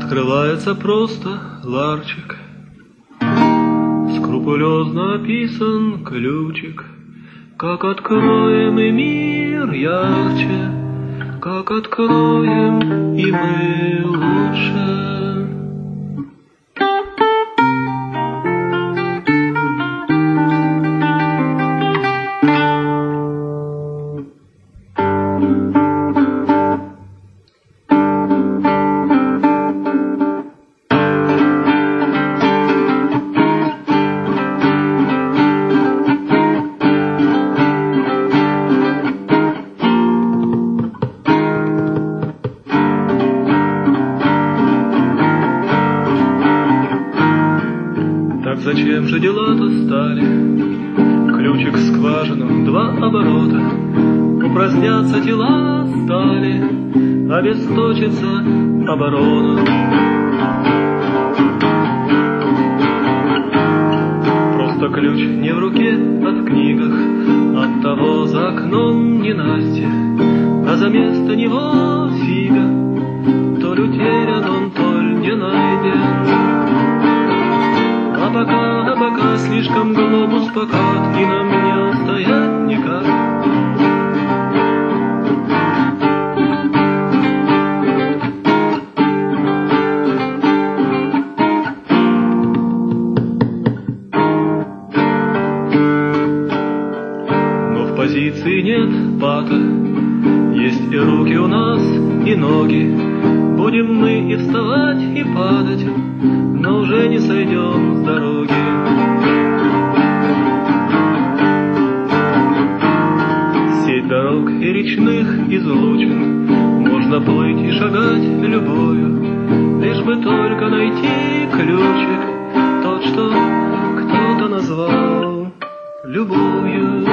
Открывается просто ларчик, скрупулезно описан ключик. Как откроем и мир ярче, как откроем и мы лучше. Так зачем же дела-то стали? Ключик в скважину, два оборота, упразднятся тела стали, обесточится оборона. Просто ключ не в руке, а в книгах, оттого за окном ненастье, а за место него фига, то ли утерян он, то ли не найден. А пока слишком глобус покат, и нам не устоять никак. Но в позиции нет пата, есть и руки у нас, и ноги. Будем мы и вставать, и падать, но уже не сойдем с дороги. Сеть дорог и речных излучин, можно плыть и шагать любою, лишь бы только найти ключик, тот, что кто-то назвал любовью.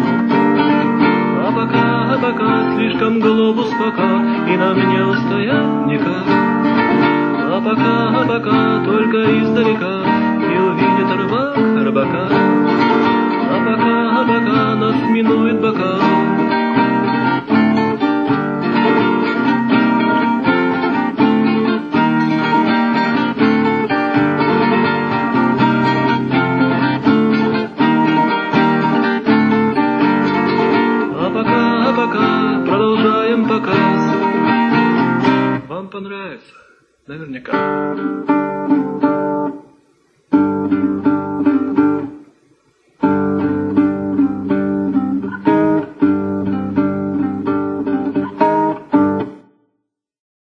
А пока слишком глобус пока, и нам не устоять никак. А пока только издалека и увидит рыбак рыбака. А пока нас минует бокал. А пока продолжаем показ. Вам понравится, наверняка.